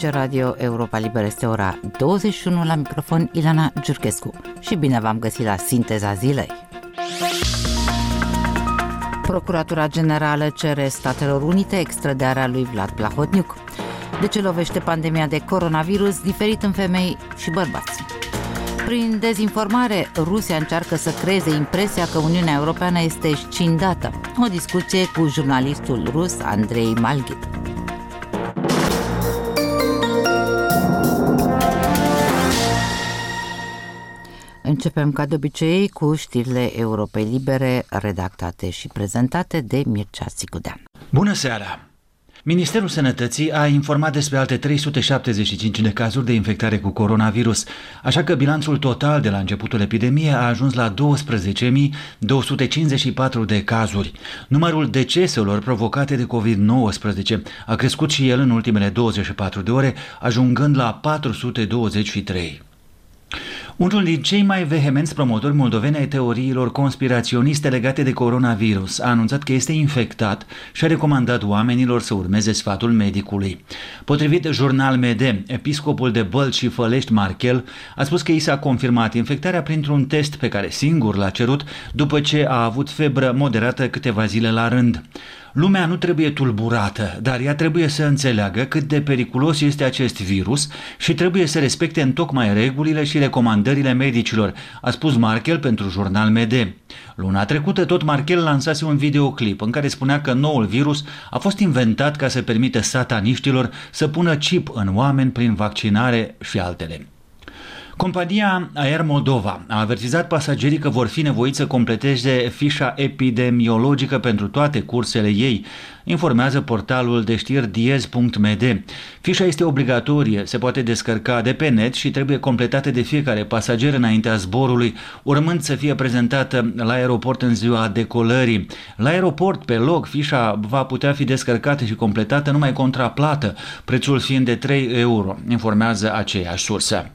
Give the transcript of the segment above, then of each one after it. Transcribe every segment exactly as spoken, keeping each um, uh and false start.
Aici Radio Europa Liberă, este ora douăzeci și unu, la microfon Ilana Giurchescu și bine v-am găsit la Sinteza Zilei. Procuratura Generală cere Statelor Unite extradarea lui Vlad Plahotniuc. De ce lovește pandemia de coronavirus diferit în femei și bărbați? Prin dezinformare, Rusia încearcă să creeze impresia că Uniunea Europeană este scindată. O discuție cu jurnalistul rus Andrei Malghin. Începem ca de obicei cu știrile Europei Libere, redactate și prezentate de Mircea Sicudean. Bună seara! Ministerul Sănătății a informat despre alte trei sute șaptezeci și cinci de cazuri de infectare cu coronavirus, așa că bilanțul total de la începutul epidemiei a ajuns la douăsprezece mii două sute cincizeci și patru de cazuri. Numărul deceselor provocate de covid nouăsprezece a crescut și el în ultimele douăzeci și patru de ore, ajungând la patru sute douăzeci și trei. Unul din cei mai vehemenți promotori moldoveni ai teoriilor conspiraționiste legate de coronavirus a anunțat că este infectat și a recomandat oamenilor să urmeze sfatul medicului. Potrivit Jurnal M D, episcopul de Bălți și Fălești Marchel a spus că i s-a confirmat infectarea printr-un test pe care singur l-a cerut după ce a avut febră moderată câteva zile la rând. Lumea nu trebuie tulburată, dar ea trebuie să înțeleagă cât de periculos este acest virus și trebuie să respecte întocmai regulile și recomandările medicilor, a spus Marchel pentru Jurnal M D. Luna trecută tot Marchel lansase un videoclip în care spunea că noul virus a fost inventat ca să permită sataniștilor să pună chip în oameni prin vaccinare și altele. Compania Air Moldova a avertizat pasagerii că vor fi nevoiți să completeze fișa epidemiologică pentru toate cursele ei, informează portalul de știri diez punct m d. Fișa este obligatorie, se poate descărca de pe net și trebuie completată de fiecare pasager înaintea zborului, urmând să fie prezentată la aeroport în ziua decolării. La aeroport, pe loc, fișa va putea fi descărcată și completată numai contra plată, prețul fiind de trei euro, informează aceeași sursă.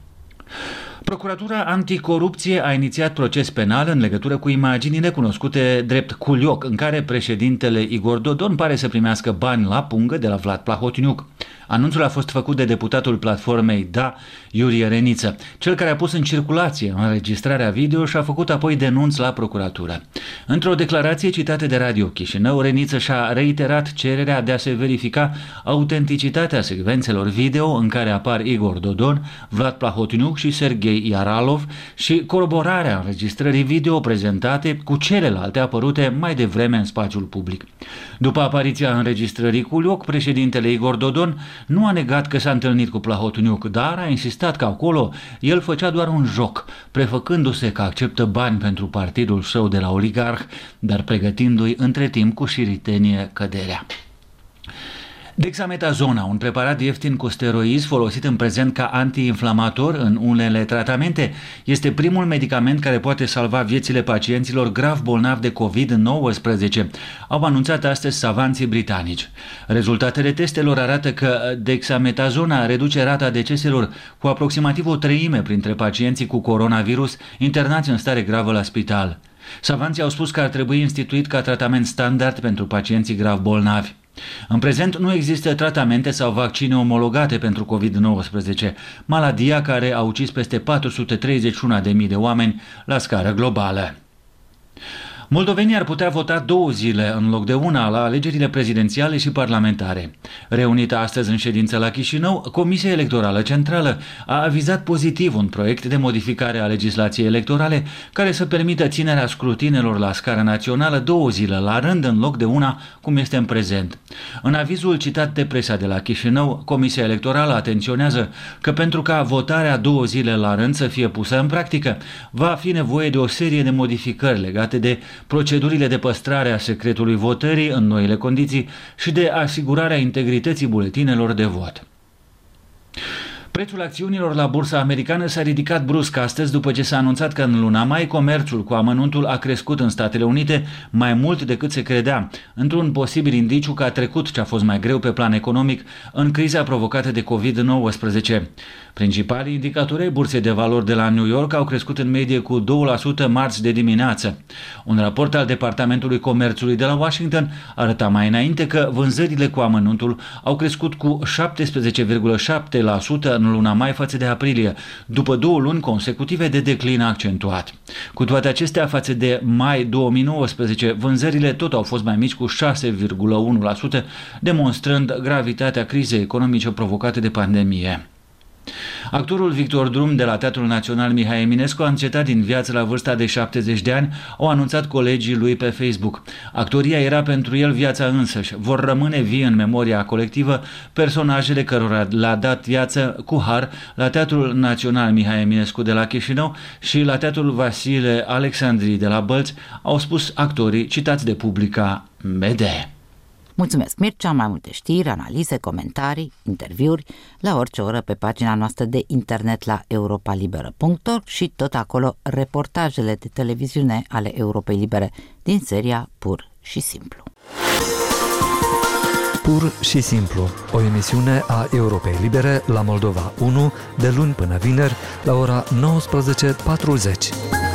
Procuratura Anticorupție a inițiat proces penal în legătură cu imaginile cunoscute drept culioc, în care președintele Igor Dodon pare să primească bani la pungă de la Vlad Plahotniuc. Anunțul a fost făcut de deputatul platformei Da, Iurie Reniță, cel care a pus în circulație înregistrarea video și a făcut apoi denunț la procuratură. Într-o declarație citată de Radio Chișinău, Reniță și-a reiterat cererea de a se verifica autenticitatea secvențelor video în care apar Igor Dodon, Vlad Plahotniuc și Serghei Iaralov și coroborarea înregistrării video prezentate cu celelalte apărute mai devreme în spațiul public. După apariția înregistrării culioc, președintele Igor Dodon nu a negat că s-a întâlnit cu Plahotniuc, dar a insistat că acolo el făcea doar un joc, prefăcându-se că acceptă bani pentru partidul său de la oligarh, dar pregătindu-i între timp cu șiritenie căderea. Dexametazona, un preparat ieftin cu steroizi folosit în prezent ca antiinflamator în unele tratamente, este primul medicament care poate salva viețile pacienților grav bolnavi de covid nouăsprezece, au anunțat astăzi savanții britanici. Rezultatele testelor arată că dexametazona reduce rata deceselor cu aproximativ o treime printre pacienții cu coronavirus internați în stare gravă la spital. Savanții au spus că ar trebui instituit ca tratament standard pentru pacienții grav bolnavi. În prezent nu există tratamente sau vaccine omologate pentru covid nouăsprezece, maladia care a ucis peste patru sute treizeci și unu de mii de oameni la scară globală. Moldovenii ar putea vota două zile în loc de una la alegerile prezidențiale și parlamentare. Reunită astăzi în ședință la Chișinău, Comisia Electorală Centrală a avizat pozitiv un proiect de modificare a legislației electorale care să permită ținerea scrutinelor la scară națională două zile la rând în loc de una, cum este în prezent. În avizul citat de presa de la Chișinău, Comisia Electorală atenționează că pentru ca votarea două zile la rând să fie pusă în practică, va fi nevoie de o serie de modificări legate de procedurile de păstrare a secretului votării în noile condiții și de asigurarea integrității buletinelor de vot. Prețul acțiunilor la bursa americană s-a ridicat brusc astăzi după ce s-a anunțat că în luna mai comerțul cu amănuntul a crescut în Statele Unite mai mult decât se credea, într-un posibil indiciu că a trecut ce a fost mai greu pe plan economic în criza provocată de covid nouăsprezece. Principalii indicatori ai bursei de valori de la New York au crescut în medie cu doi la sută marți de dimineață. Un raport al Departamentului Comerțului de la Washington arăta mai înainte că vânzările cu amănuntul au crescut cu șaptesprezece virgulă șapte la sută în luna mai față de aprilie, după două luni consecutive de declin accentuat. Cu toate acestea, față de mai două mii nouăsprezece, vânzările tot au fost mai mici cu șase virgulă unu la sută, demonstrând gravitatea crizei economice provocate de pandemie. Actorul Victor Drum de la Teatrul Național Mihai Eminescu a încetat din viață la vârsta de șaptezeci de ani, au anunțat colegii lui pe Facebook. Actoria era pentru el viața însăși. Vor rămâne vii în memoria colectivă personajele cărora le-a dat viață cu har la Teatrul Național Mihai Eminescu de la Chișinău și la Teatrul Vasile Alexandrii de la Bălți, au spus actorii citați de Publica M D. Mulțumesc, Mircea, mai multe știri, analize, comentarii, interviuri, la orice oră pe pagina noastră de internet la europa liberă punct org și tot acolo reportajele de televiziune ale Europei Libere din seria Pur și Simplu. Pur și Simplu, o emisiune a Europei Libere la Moldova unu, de luni până vineri, la ora nouăsprezece patruzeci.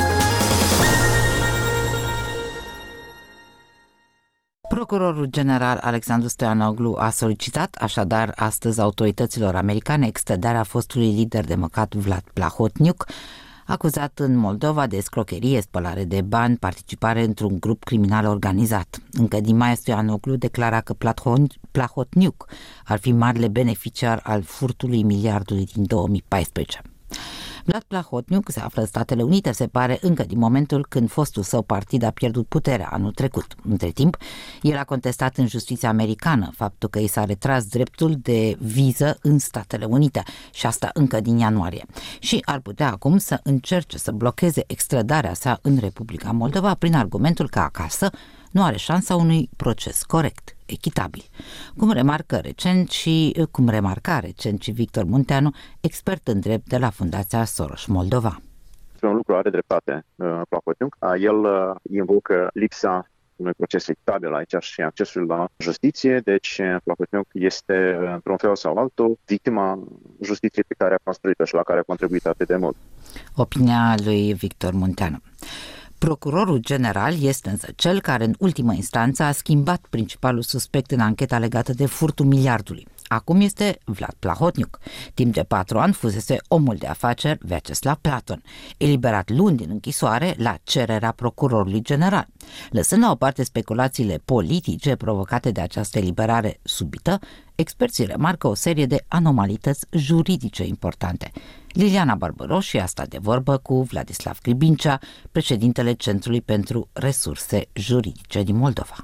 Procurorul general Alexandru Stoianoglu a solicitat așadar astăzi autorităților americane extradarea fostului lider democrat Vlad Plahotniuc, acuzat în Moldova de escrocherie, spălare de bani, participare într-un grup criminal organizat. Încă din mai, Stoianoglu declara că Plahotniuc ar fi marele beneficiar al furtului miliardului din două mii paisprezece. Vlad Plahotniuc se află în Statele Unite, se pare, încă din momentul când fostul său partid a pierdut puterea anul trecut. Între timp, el a contestat în justiția americană faptul că i s-a retras dreptul de viză în Statele Unite și asta încă din ianuarie. Și ar putea acum să încerce să blocheze extradarea sa în Republica Moldova prin argumentul că acasă nu are șansa unui proces corect, echitabil. Cum remarcă recent și cum remarca recent și Victor Munteanu, expert în drept de la Fundația Soros Moldova. Un lucru are dreptate Plahotniuc. El invocă lipsa unui proces echitabil aici și accesul la justiție, deci Plahotniuc este, într-un fel sau altul, victima justiției pe care a construit-o și la care a contribuit atât de mult. Opinia lui Victor Munteanu. Procurorul general este însă cel care în ultimă instanță a schimbat principalul suspect în ancheta legată de furtul miliardului. Acum este Vlad Plahotniuc. Timp de patru ani fusese omul de afaceri Vyacheslav Platon, eliberat luni din închisoare la cererea procurorului general. Lăsând la o parte speculațiile politice provocate de această eliberare subită, experții remarcă o serie de anomalități juridice importante. Liliana Barbaroși a stat de vorbă cu Vladislav Gribincea, președintele Centrului pentru Resurse Juridice din Moldova.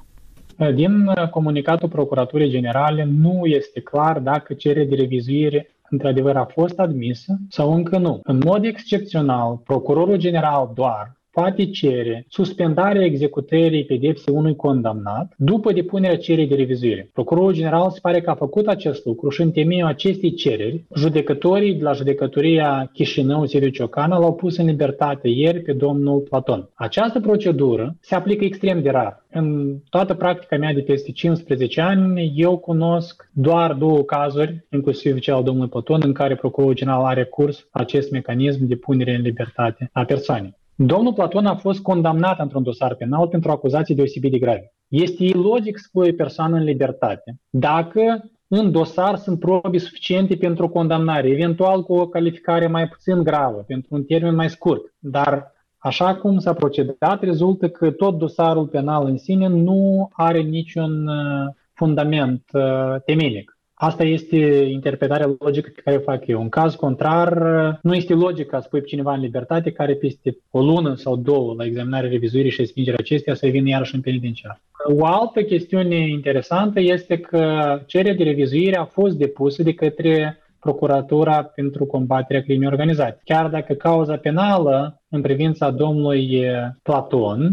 Din comunicatul Procuraturii Generale nu este clar dacă cererea de revizuire într-adevăr a fost admisă sau încă nu. În mod excepțional, Procurorul General doar poate cere suspendarea executării pedepsei unui condamnat după depunerea cererii de revizuire. Procurorul General se pare că a făcut acest lucru și în temeiul acestei cereri, judecătorii de la judecătoria Chișinău, Sediu Ciocana, l-au pus în libertate ieri pe domnul Platon. Această procedură se aplică extrem de rar. În toată practica mea de peste cincisprezece ani, eu cunosc doar două cazuri, inclusiv cel al domnului Platon, în care Procurorul General a recurs acest mecanism de punere în libertate a persoanei. Domnul Platon a fost condamnat într-un dosar penal pentru acuzații deosebit de grave. Este ilogic să pui o persoană în libertate dacă în dosar sunt probe suficiente pentru o condamnare, eventual cu o calificare mai puțin gravă, pentru un termen mai scurt. Dar așa cum s-a procedat, rezultă că tot dosarul penal în sine nu are niciun fundament temenic. Asta este interpretarea logică pe care o fac eu. În caz contrar, nu este logică să pui pe cineva în libertate care peste o lună sau două la examinarea revizuirii și respingerea acesteia să vină iarăși în penitenciar. O altă chestiune interesantă este că cererea de revizuire a fost depusă de către Procuratura pentru combaterea crimei organizate. Chiar dacă cauza penală în privința domnului Platon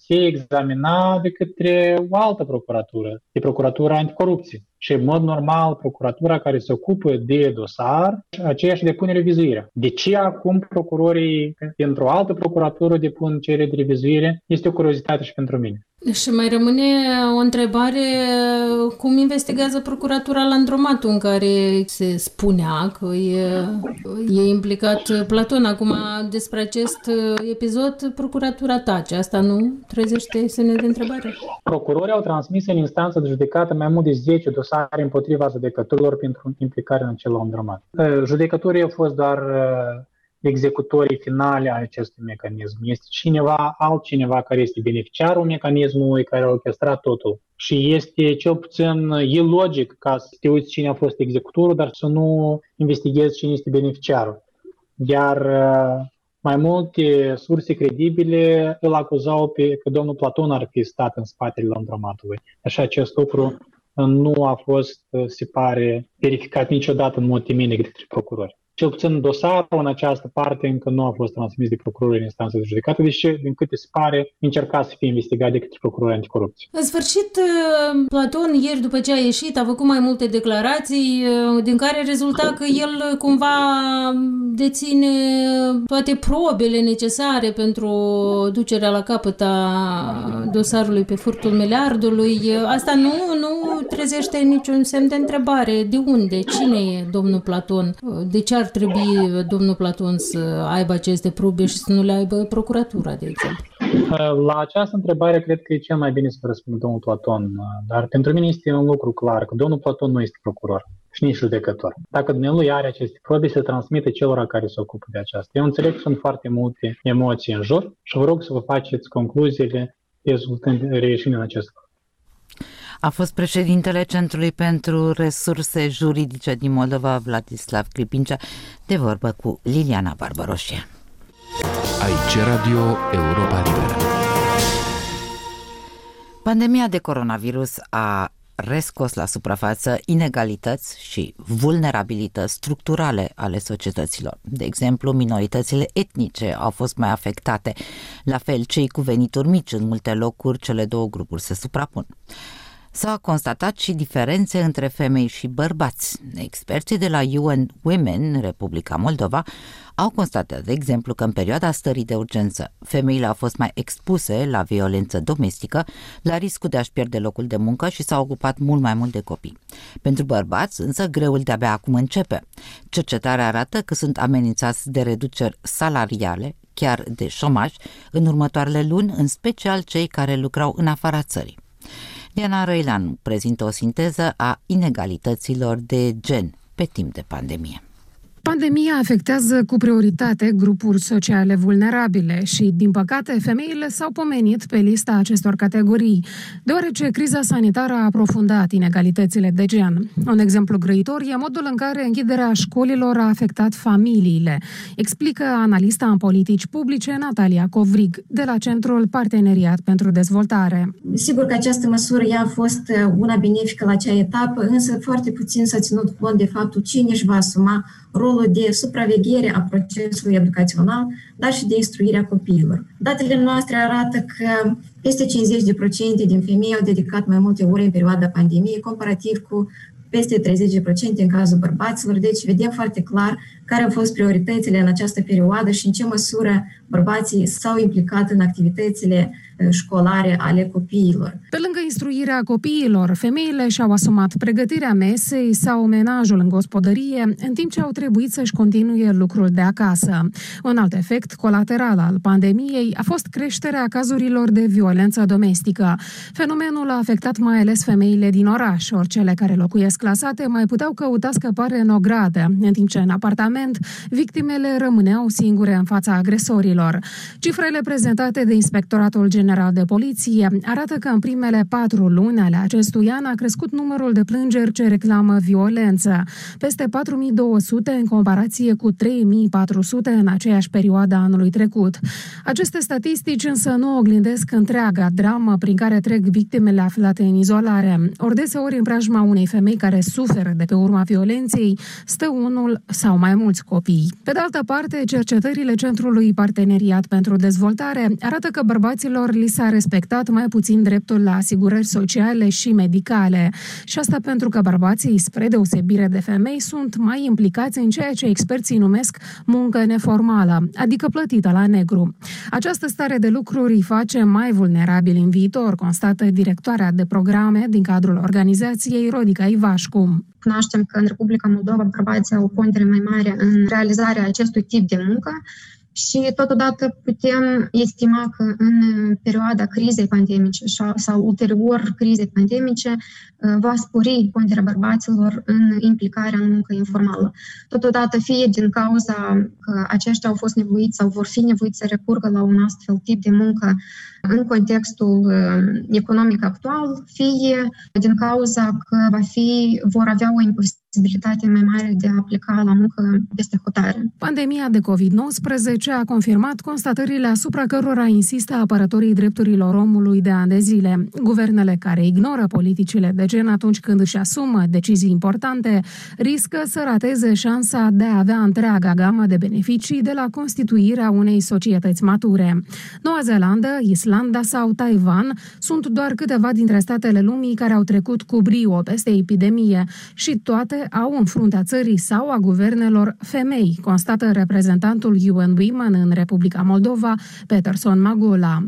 se examina de către o altă procuratură, de Procuratura Anticorupție. Și, în mod normal, procuratura care se ocupă de dosar, aceea își depune revizuirea. De ce acum procurorii pentru o altă procuratură depun cerere de revizuire? Este o curiozitate și pentru mine. Și mai rămâne o întrebare, cum investigează procuratura Landromatul, în care se spunea că e, e implicat Platon. Acum, despre acest episod, procuratura tace. Asta nu trezește semne de întrebare? Procurorii au transmis în instanță de judecată mai mult de zece dosare împotriva judecătorilor pentru implicare în acel Landromat. Judecătorii au fost doar executorii finale ai acestui mecanism. Este cineva, altcineva care este beneficiarul mecanismului, care a orchestrat totul. Și este cel puțin ilogic ca să te uiți cine a fost executorul, dar să nu investighezi cine este beneficiarul. Iar mai multe surse credibile îl acuzau pe că domnul Platon ar fi stat în spatele Landromatului. Așa acest lucru nu a fost, se pare, verificat niciodată în mod temeinic de către procurori. Cel puțin dosarul în această parte încă nu a fost transmis de procurorul în instanță de judecată, deși, din câte se pare, încerca să fie investigat de către procurorul anticorupție. În sfârșit, Platon, ieri după ce a ieșit, a făcut mai multe declarații, din care rezulta că el cumva deține toate probele necesare pentru ducerea la capăt a dosarului pe furtul miliardului. Asta nu, nu trezește niciun semn de întrebare. De unde? Cine e domnul Platon? De ce ar trebui domnul Platon să aibă aceste probe și să nu le aibă procuratura, de exemplu? La această întrebare cred că e cel mai bine să răspundă domnul Platon, dar pentru mine este un lucru clar, că domnul Platon nu este procuror și nici judecător. Dacă dumnealui are aceste probe, se transmite celor care se ocupă de aceasta. Eu înțeleg că sunt foarte multe emoții în jur și vă rog să vă faceți concluziile rezultând, reieșind în acest lucru. A fost președintele Centrului pentru Resurse Juridice din Moldova, Vladislav Clipincea, de vorbă cu Liliana Barbaroșie. Aici Radio Europa Liberă. Pandemia de coronavirus a rescos la suprafață inegalități și vulnerabilități structurale ale societăților. De exemplu, minoritățile etnice au fost mai afectate, la fel cei cu venituri mici. În multe locuri cele două grupuri se suprapun. S-a constatat și diferențe între femei și bărbați. Experții de la U N Women, Republica Moldova, au constatat, de exemplu, că în perioada stării de urgență, femeile au fost mai expuse la violență domestică, la riscul de a-și pierde locul de muncă și s-au ocupat mult mai mult de copii. Pentru bărbați, însă, greul de-abia acum începe. Cercetarea arată că sunt amenințați de reduceri salariale, chiar de șomaj, în următoarele luni, în special cei care lucrau în afara țării. Diana Răileanu prezintă o sinteză a inegalităților de gen pe timp de pandemie. Pandemia afectează cu prioritate grupuri sociale vulnerabile și, din păcate, femeile s-au pomenit pe lista acestor categorii, deoarece criza sanitară a aprofundat inegalitățile de gen. Un exemplu grăitor e modul în care închiderea școlilor a afectat familiile, explică analista în politici publice Natalia Covrig, de la Centrul Parteneriat pentru Dezvoltare. Sigur că această măsură ea a fost una benefică la acea etapă, însă foarte puțin s-a ținut cont de faptul cine își va asuma rolul de supraveghere a procesului educațional, dar și de instruirea copiilor. Datele noastre arată că peste cincizeci la sută din femei au dedicat mai multe ore în perioada pandemiei, comparativ cu peste treizeci la sută în cazul bărbaților. Deci vedem foarte clar care au fost prioritățile în această perioadă și în ce măsură bărbații s-au implicat în activitățile școlare ale copiilor. Pe lângă instruirea copiilor, femeile și-au asumat pregătirea mesei sau menajul în gospodărie, în timp ce au trebuit să-și continue lucrul de acasă. Un alt efect colateral al pandemiei a fost creșterea cazurilor de violență domestică. Fenomenul a afectat mai ales femeile din oraș, ori cele care locuiesc la sate mai puteau căuta scăpare în ogradă, în timp ce în apartament victimele rămâneau singure în fața agresorilor. Cifrele prezentate de Inspectoratul General de Poliție arată că în primele patru luni ale acestui an a crescut numărul de plângeri ce reclamă violență, peste patru mii două sute în comparație cu trei mii patru sute în aceeași perioadă anului trecut. Aceste statistici însă nu oglindesc întreaga dramă prin care trec victimele aflate în izolare. Ori deseori în preajma unei femei care suferă de pe urma violenței stă unul sau mai mulți mulți copii. Pe de altă parte, cercetările Centrului Parteneriat pentru Dezvoltare arată că bărbaților li s-a respectat mai puțin dreptul la asigurări sociale și medicale. Și asta pentru că bărbații, spre deosebire de femei, sunt mai implicați în ceea ce experții numesc muncă neformală, adică plătită la negru. Această stare de lucruri îi face mai vulnerabili în viitor, constată directoarea de programe din cadrul organizației Rodica Ivașcu. Cunoaștem că în Republica Moldova bărbații au o pondere mai mare în realizarea acestui tip de muncă și totodată putem estima că în perioada crizei pandemice sau ulterior crizei pandemice va spori ponderea bărbaților în implicarea în muncă informală. Totodată, fie din cauza că aceștia au fost nevoiți sau vor fi nevoiți să recurgă la un astfel tip de muncă în contextul economic actual, fie din cauza că va fi, vor avea o imposibilitate mai mare de a pleca la muncă peste hotare. Pandemia de covid nouăsprezece a confirmat constatările asupra cărora insistă apărătorii drepturilor omului de ani de zile. Guvernele care ignoră politicile de gen atunci când își asumă decizii importante riscă să rateze șansa de a avea întreaga gamă de beneficii de la constituirea unei societăți mature. Noua Zeelandă, Islanda sau Taiwan sunt doar câteva dintre statele lumii care au trecut cu brio peste epidemie și toate au în fruntea țării sau a guvernelor femei, constată reprezentantul U N Women în Republica Moldova, Peterson Magula.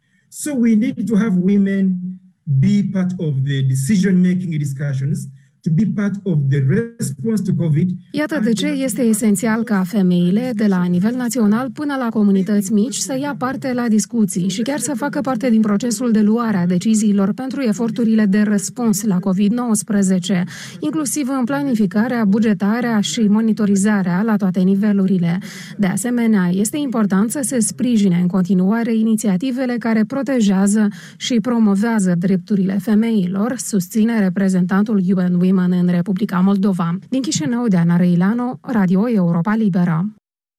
So we need to have women be part of the decision-making discussions, to be part of the response to COVID. Iată de ce este esențial ca femeile, de la nivel național până la comunități mici, să ia parte la discuții și chiar să facă parte din procesul de luare a deciziilor pentru eforturile de răspuns la covid nouăsprezece, inclusiv în planificarea, bugetarea și monitorizarea la toate nivelurile. De asemenea, este important să se sprijine în continuare inițiativele care protejează și promovează drepturile femeilor, susține reprezentantul U N Women în Republica Moldova. Din Chișinău, Diana Răilanu, Radio Europa Liberă.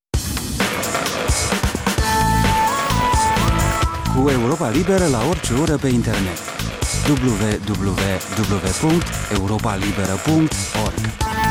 Cu Europa Liberă la orice oră pe internet. w w w punct europa liberă punct org.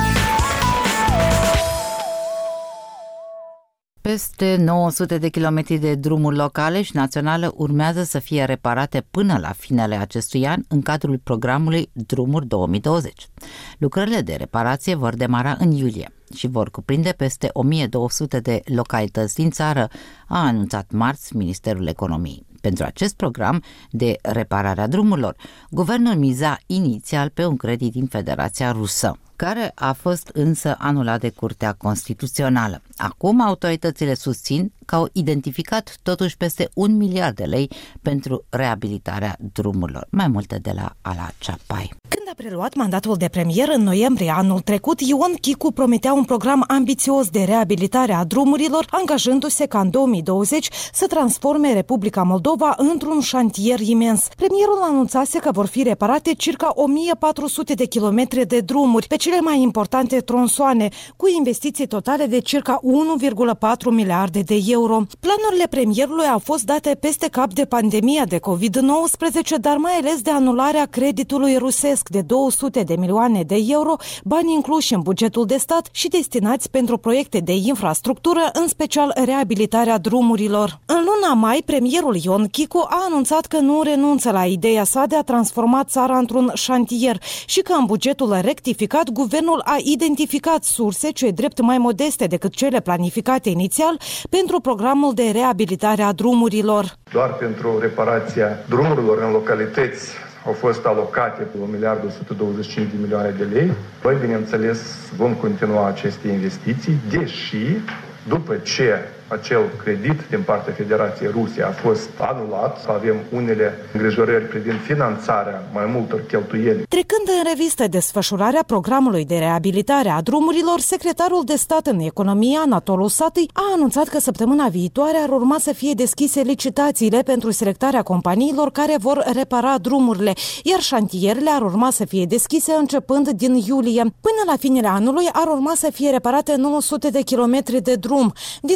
Peste nouă sute de kilometri de drumuri locale și naționale urmează să fie reparate până la finele acestui an în cadrul programului Drumuri două mii douăzeci. Lucrările de reparație vor demara în iulie și vor cuprinde peste o mie două sute de localități din țară, a anunțat marți Ministerul Economiei. Pentru acest program de reparare a drumurilor, guvernul miza inițial pe un credit din Federația Rusă, care a fost însă anulat de Curtea Constituțională. Acum autoritățile susțin că au identificat totuși peste un miliard de lei pentru reabilitarea drumurilor. Mai multe de la Ala Ceapai. Când a preluat mandatul de premier în noiembrie anul trecut, Ion Chicu prometea un program ambițios de reabilitare a drumurilor, angajându-se ca în două mii douăzeci să transforme Republica Moldova într-un șantier imens. Premierul anunțase că vor fi reparate circa o mie patru sute de kilometri de drumuri pe cele mai importante tronsoane, cu investiții totale de circa unu virgulă patru miliarde de euro. Planurile premierului au fost date peste cap de pandemia de covid nouăsprezece, dar mai ales de anularea creditului rusesc de două sute de milioane de euro, bani incluși în bugetul de stat și destinați pentru proiecte de infrastructură, în special reabilitarea drumurilor. În luna mai, premierul Ion Chicu a anunțat că nu renunță la ideea sa de a transforma țara într-un șantier și că în bugetul rectificat, guvernul a identificat surse ce drept mai modeste decât cele planificate inițial pentru programul de reabilitare a drumurilor. Doar pentru reparația drumurilor în localități au fost alocate un miliard o sută douăzeci și cinci de milioane de lei. Noi, bineînțeles, vom continua aceste investiții, deși după ce acel credit din partea Federației Ruse a fost anulat, avem unele îngrijorări privind finanțarea mai multor cheltuieli. Trecând în revistă desfășurarea programului de reabilitare a drumurilor, secretarul de stat în economie, Anatolu Satăi, a anunțat că săptămâna viitoare ar urma să fie deschise licitațiile pentru selectarea companiilor care vor repara drumurile, iar șantierele ar urma să fie deschise începând din iulie. Până la finele anului ar urma să fie reparate nouă sute de kilometri de drum, dintre care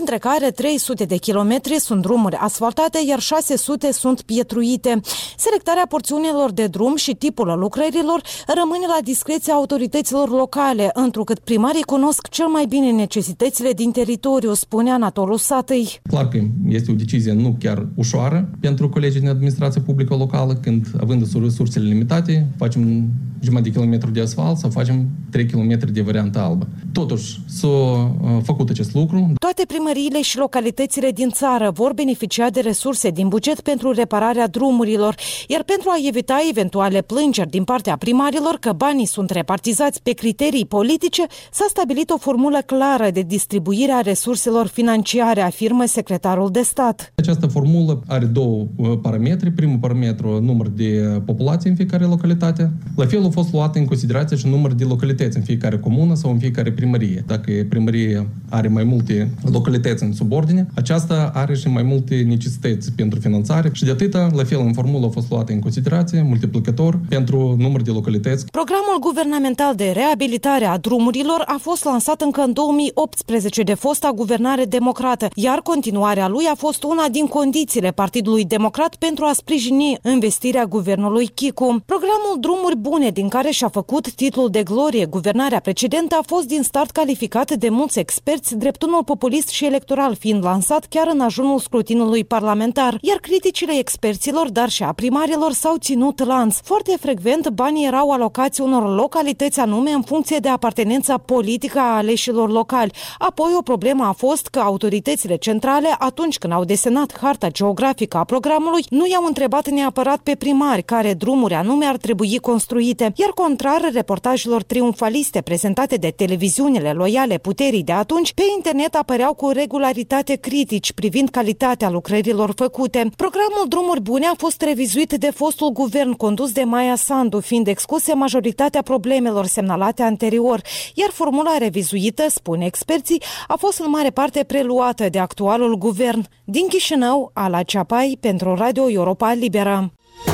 care trei sute de kilometri sunt drumuri asfaltate, iar șase sute sunt pietruite. Selectarea porțiunilor de drum și tipul lucrărilor rămâne la discreția autorităților locale, întrucât primarii cunosc cel mai bine necesitățile din teritoriu, spune Anatolu Satăi. Clar că este o decizie nu chiar ușoară pentru colegii din administrația publică locală, când, având resursele limitate, facem jumătate de kilometru de asfalt sau facem trei kilometri de variantă albă. Totuși, s-a făcut acest lucru. Toate primăriile și localitățile din țară vor beneficia de resurse din buget pentru repararea drumurilor, iar pentru a evita eventuale plângeri din partea primarilor că banii sunt repartizați pe criterii politice, s-a stabilit o formulă clară de distribuire a resurselor financiare, afirmă secretarul de stat. Această formulă are două parametri. Primul parametru, număr de populație în fiecare localitate. La fel a fost luat în considerație și număr de localități în fiecare comună sau în fiecare primărie. Dacă primărie are mai multe localități în subordine, aceasta are și mai multe necesități pentru finanțare și de atâta, la fel, în formulă a fost luată în considerație multiplicator pentru număr de localități. Programul guvernamental de reabilitare a drumurilor a fost lansat încă în două mii optsprezece de fosta guvernare democrată, iar continuarea lui a fost una din condițiile Partidului Democrat pentru a sprijini investirea guvernului Chicu. Programul Drumuri Bune, din care și-a făcut titlul de glorie guvernarea precedentă, a fost din start calificat de mulți experți drept unul populist și electoral, fiind lansat chiar în ajunul scrutinului parlamentar, iar criticile experților, dar și a primarilor s-au ținut lanț. Foarte frecvent, banii erau alocați unor localități anume în funcție de apartenența politică a aleșilor locali. Apoi, o problemă a fost că autoritățile centrale, atunci când au desenat harta geografică a programului, nu i-au întrebat neapărat pe primari care drumuri anume ar trebui construite, iar contrar reportajelor triumfaliste prezentate de televiziunile loiale puterii de atunci, pe internet apăreau cu regularitate critici privind calitatea lucrărilor făcute. Programul Drumuri Bune a fost revizuit de fostul guvern condus de Maia Sandu, fiind excluse majoritatea problemelor semnalate anterior, iar formula revizuită, spune experții, a fost în mare parte preluată de actualul guvern. Din Chișinău, Ala Ceapai, pentru Radio Europa Liberă.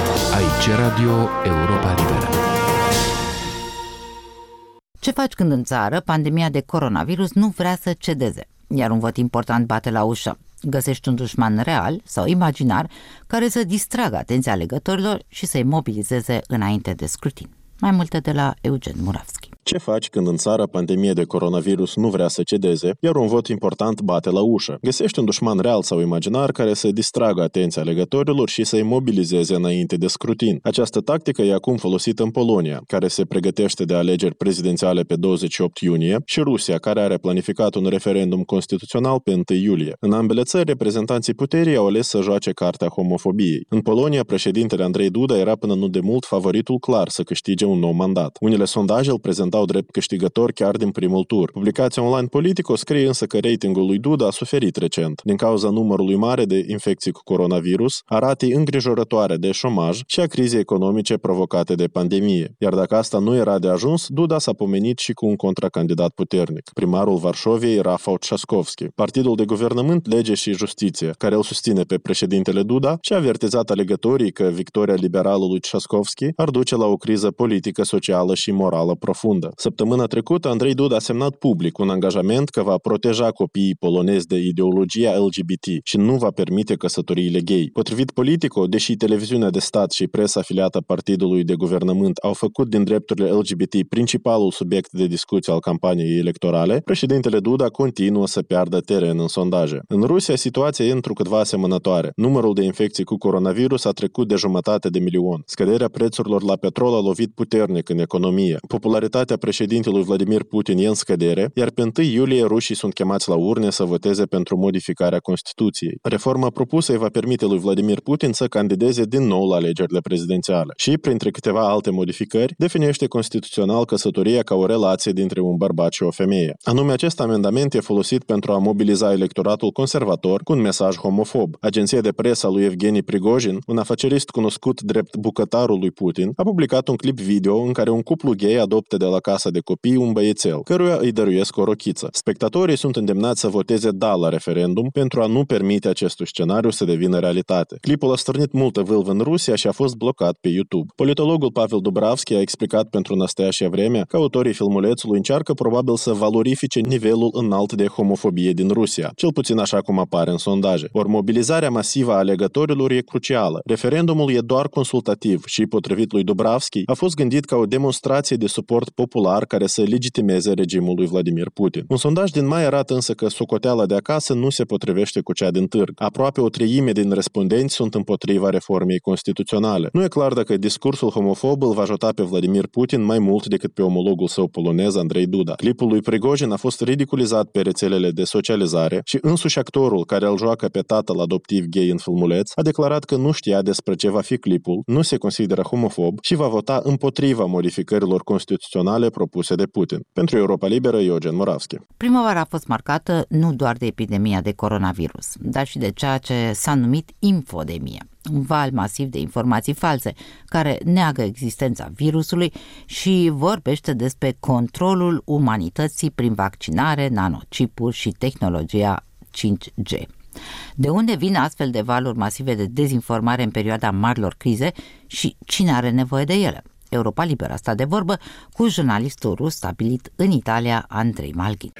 Aici Radio Europa Liberă. Ce faci când în țară pandemia de coronavirus nu vrea să cedeze, iar un vot important bate la ușă? Găsești un dușman real sau imaginar care să distragă atenția alegătorilor și să-i mobilizeze înainte de scrutin. Mai multe de la Eugen Muravski. Ce faci când în țară pandemia de coronavirus nu vrea să cedeze, iar un vot important bate la ușă? Găsești un dușman real sau imaginar care să distragă atenția alegătorilor și să-i mobilizeze înainte de scrutin. Această tactică e acum folosită în Polonia, care se pregătește de alegeri prezidențiale pe douăzeci și opt iunie, și Rusia, care are planificat un referendum constituțional pe întâi iulie. În ambele țări, reprezentanții puterii au ales să joace cartea homofobiei. În Polonia, președintele Andrei Duda era până nu de mult favoritul clar să câștige un nou mandat. Unele sondaje îl prezentau drept câștigător chiar din primul tur. Publicația online Politico scrie însă că ratingul lui Duda a suferit recent din cauza numărului mare de infecții cu coronavirus, a ratei îngrijorătoare de șomaj și a crizei economice provocate de pandemie. Iar dacă asta nu era de ajuns, Duda s-a pomenit și cu un contracandidat puternic, primarul Varșoviei, Rafał Trzaskowski. Partidul de guvernământ Lege și Justiție, care îl susține pe președintele Duda, și-a avertizat alegătorii că victoria liberalului Trzaskowski ar duce la o criză politică, socială și morală profundă. Săptămâna trecută, Andrei Duda a semnat public un angajament că va proteja copiii polonezi de ideologia L G B T și nu va permite căsătoriile gay. Potrivit Politico, deși televiziunea de stat și presa afiliată partidului de guvernământ au făcut din drepturile L G B T principalul subiect de discuție al campaniei electorale, președintele Duda continuă să piardă teren în sondaje. În Rusia, situația e întrucâtva asemănătoare. Numărul de infecții cu coronavirus a trecut de jumătate de milion. Scăderea prețurilor la petrol a lovit puternic în economie. Popularitatea președintelui Vladimir Putin e în scădere, iar pe întâi iulie rușii sunt chemați la urne să voteze pentru modificarea Constituției. Reforma propusă îi va permite lui Vladimir Putin să candideze din nou la alegerile prezidențiale și, printre câteva alte modificări, definește constituțional căsătoria ca o relație dintre un bărbat și o femeie. Anume, acest amendament e folosit pentru a mobiliza electoratul conservator cu un mesaj homofob. Agenția de presă a lui Evgeni Prigojin, un afacerist cunoscut drept bucătarul lui Putin, a publicat un clip video în care un cuplu gay adoptă de la la casa de copii un băiețel, căruia îi dăruiesc o rochiță. Spectatorii sunt îndemnați să voteze da la referendum pentru a nu permite acestui scenariu să devină realitate. Clipul a stârnit multă vâlvă în Rusia și a fost blocat pe YouTube. Politologul Pavel Dubravski a explicat pentru Nastasia Vremea că autorii filmulețului încearcă probabil să valorifice nivelul înalt de homofobie din Rusia, cel puțin așa cum apare în sondaje. Ori mobilizarea masivă a alegătorilor e crucială. Referendumul e doar consultativ și, potrivit lui Dubravski, a fost gândit ca o demonstrație de suport popular care să legitimeze regimul lui Vladimir Putin. Un sondaj din mai arată însă că socoteala de acasă nu se potrivește cu cea din târg. Aproape o treime din respondenți sunt împotriva reformei constituționale. Nu e clar dacă discursul homofob îl va ajuta pe Vladimir Putin mai mult decât pe omologul său polonez Andrei Duda. Clipul lui Prigojin a fost ridiculizat pe rețelele de socializare și însuși actorul care îl joacă pe tatăl adoptiv gay în filmuleț a declarat că nu știa despre ce va fi clipul, nu se consideră homofob și va vota împotriva modificărilor constituționale propuse de Putin. Pentru Europa Liberă, Eugen Moravski. Primăvara a fost marcată nu doar de epidemia de coronavirus, dar și de ceea ce s-a numit infodemie. Un val masiv de informații false care neagă existența virusului și vorbește despre controlul umanității prin vaccinare, nanocipuri și tehnologia cinci G. De unde vin astfel de valuri masive de dezinformare în perioada marilor crize și cine are nevoie de ele? Europa Liberă a stat de vorbă cu jurnalistul rus stabilit în Italia, Andrei Malghin.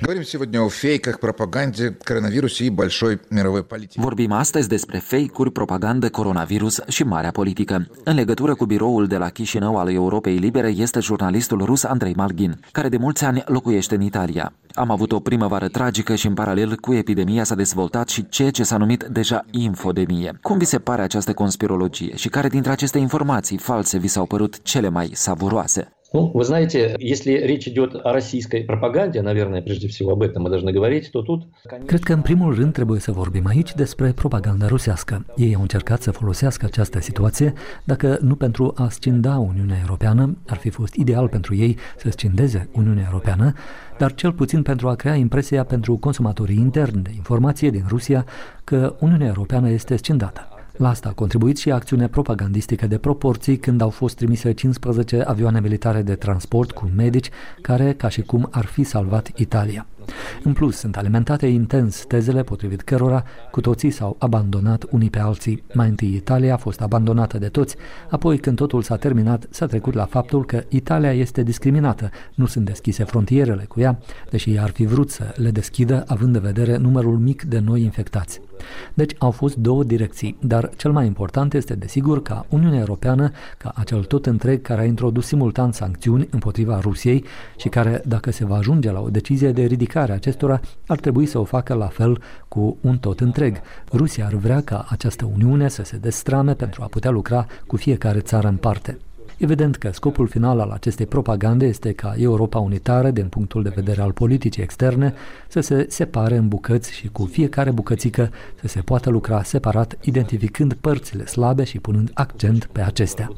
Vorbim astăzi despre fake-uri, propagandă, coronavirus și marea politică. În legătură cu biroul de la Chișinău al Europei Libere este jurnalistul rus Andrei Malghin, care de mulți ani locuiește în Italia. Am avut o primăvară tragică și în paralel cu epidemia s-a dezvoltat și ceea ce s-a numit deja infodemie. Cum vi se pare această conspirologie și care dintre aceste informații false vi s-au părut cele mai savuroase? Ну, вы знаете, если речь идет о российской пропаганде, наверное, прежде всего об этом мы должны говорить, то тут... Cred că în primul rând trebuie să vorbim aici despre propaganda rusească. Ei au încercat să folosească această situație, dacă nu pentru a scinda Uniunea Europeană, ar fi fost ideal pentru ei să scindeze Uniunea Europeană, dar cel puțin pentru a crea impresia pentru consumatorii interni de informație din Rusia că Uniunea Europeană este scindată. La asta a contribuit și acțiunea propagandistică de proporții când au fost trimise cincisprezece avioane militare de transport cu medici care, ca și cum ar fi salvat Italia. În plus, sunt alimentate intens tezele potrivit cărora cu toții s-au abandonat unii pe alții. Mai întâi Italia a fost abandonată de toți, apoi când totul s-a terminat, s-a trecut la faptul că Italia este discriminată, nu sunt deschise frontierele cu ea, deși ar fi vrut să le deschidă având în vedere numărul mic de noi infectați. Deci au fost două direcții, dar cel mai important este desigur ca Uniunea Europeană, ca acel tot întreg care a introdus simultan sancțiuni împotriva Rusiei și care, dacă se va ajunge la o decizie de ridicare a acestora, ar trebui să o facă la fel cu un tot întreg. Rusia ar vrea ca această Uniune să se destrame pentru a putea lucra cu fiecare țară în parte. Evident că scopul final al acestei propagande este ca Europa unitară, din punctul de vedere al politicii externe, să se separe în bucăți și cu fiecare bucățică să se poată lucra separat, identificând părțile slabe și punând accent pe acestea.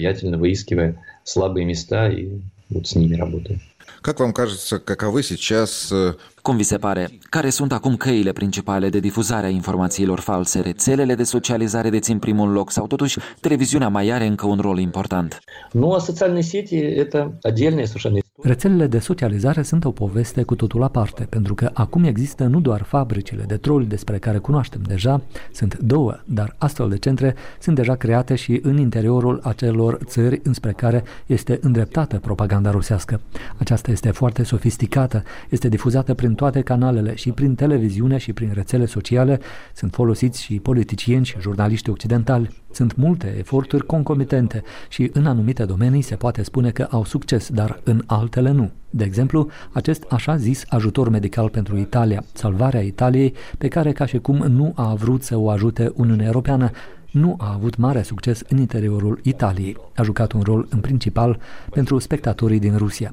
Как вам кажется, каковы сейчас... Cum vi se pare? Care sunt acum căile principale de difuzare a informațiilor false? Rețelele de socializare dețin primul loc sau totuși televiziunea mai are încă un rol important? Nu, социальные сети это отдельная совершенно. Rețelele de socializare sunt o poveste cu totul aparte, pentru că acum există nu doar fabricile de troli despre care cunoaștem deja, sunt două, dar astfel de centre sunt deja create și în interiorul acelor țări înspre care este îndreptată propaganda rusească. Aceasta este foarte sofisticată, este difuzată prin toate canalele și prin televiziune și prin rețele sociale, sunt folosiți și politicieni și jurnaliști occidentali. Sunt multe eforturi concomitente și în anumite domenii se poate spune că au succes, dar în altele nu. De exemplu, acest așa zis ajutor medical pentru Italia, salvarea Italiei, pe care ca și cum nu a vrut să o ajute Uniunea Europeană, nu a avut mare succes în interiorul Italiei. A jucat un rol în principal pentru spectatorii din Rusia.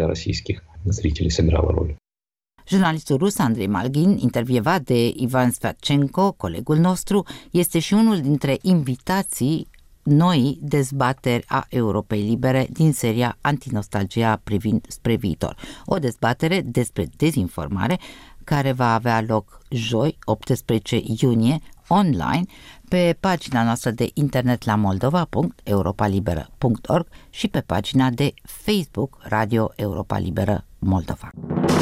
Jurnalistul rus Andrei Malghin, intervievat de Ivan Sviatchenko, colegul nostru, este și unul dintre invitații noi dezbateri a Europei Libere din seria Antinostalgia privind spre viitor. O dezbatere despre dezinformare care va avea loc joi, optsprezece iunie, online pe pagina noastră de internet la moldova punct europa liberă punct org și pe pagina de Facebook Radio Europa Liberă Moldova.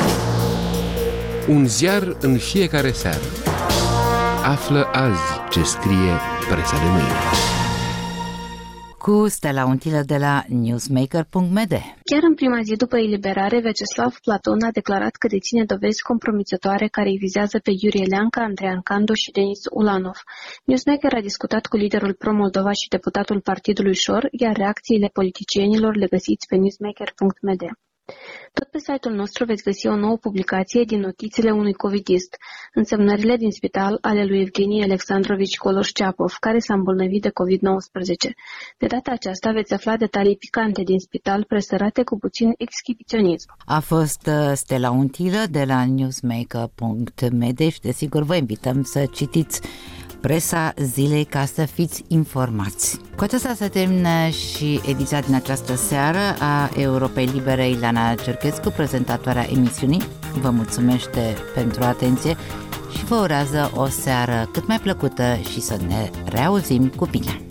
Un ziar în fiecare seară. Află azi ce scrie presa de mâine. Cu Stella Untilă de la newsmaker punct m d. Chiar în prima zi după eliberare, Vyacheslav Platon a declarat că deține dovezi compromițătoare care îi vizează pe Iurie Leanca, Andrei Candu și Denis Ulanov. Newsmaker a discutat cu liderul Pro-Moldova și deputatul Partidului Șor, iar reacțiile politicienilor le găsiți pe newsmaker punct m d. Tot pe site-ul nostru veți găsi o nouă publicație din notițele unui covidist, însemnările din spital ale lui Evgenie Alexandrovici Koloșceapov, care s-a îmbolnăvit de covid nouăsprezece. De data aceasta veți afla detalii picante din spital, presărate cu puțin exhibiționism. A fost Stella Untilă de la newsmaker punct m d și desigur vă invităm să citiți presa zilei ca să fiți informați. Cu aceasta se termină și ediția din această seară a Europei Libere. Ileana Cerchescu, prezentatoarea emisiunii, vă mulțumește pentru atenție și vă urează o seară cât mai plăcută și să ne reauzim cu bine.